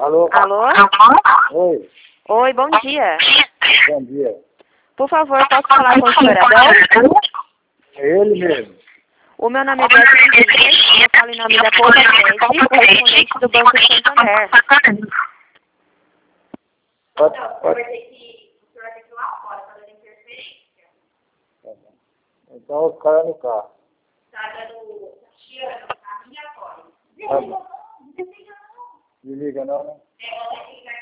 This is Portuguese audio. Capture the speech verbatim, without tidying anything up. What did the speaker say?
Alô? Alô? Oi, Oi, bom dia. bom dia. Por favor, posso falar com o senhor Adão? É ele mesmo. O meu nome é Beatriz Dias, eu falo em nome da Poupa Crédito, correspondente do Banco Santander. Pode, pode. Então os caras no carro. Tá bom. Desliga não, né?